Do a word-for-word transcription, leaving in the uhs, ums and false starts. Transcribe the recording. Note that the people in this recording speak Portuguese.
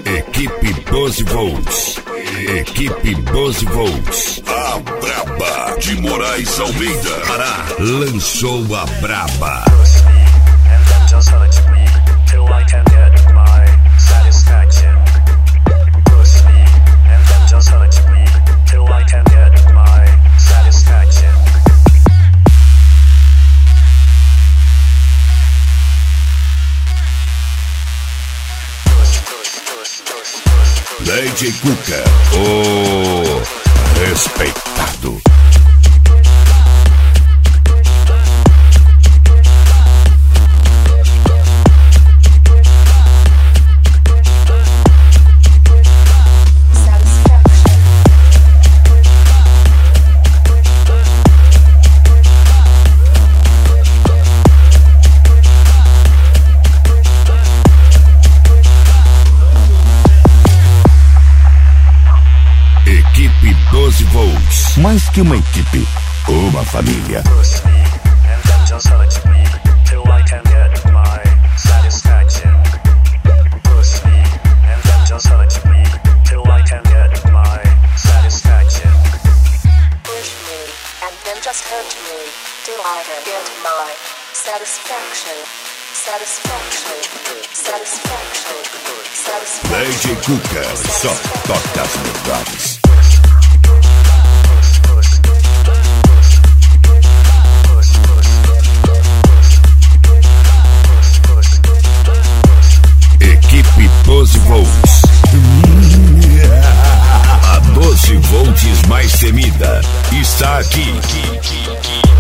Equipe doze volts. Equipe doze volts. A Braba de Moraes Almeida Pará lançou a Braba. D J Cuca, o respeitado. Equipe doze volts. Mais que uma equipe, uma família. D J Cuca só toca as verdades. Equipe doze volts. A doze volts mais temida está aqui.